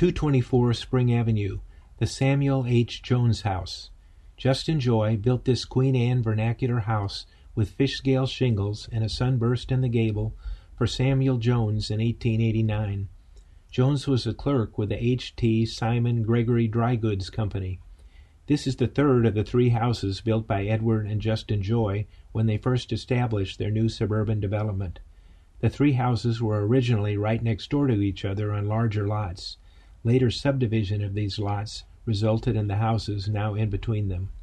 224 Spring Avenue, the Samuel H. Jones House. Justin Joy built this Queen Anne vernacular house with fish-scale shingles and a sunburst in the gable for Samuel Jones in 1889. Jones was a clerk with the H.T. Simon Gregory Dry Goods Company. This is the third of the three houses built by Edward and Justin Joy when they first established their new suburban development. The three houses were originally right next door to each other on larger lots. Later subdivision of these lots resulted in the houses now in between them.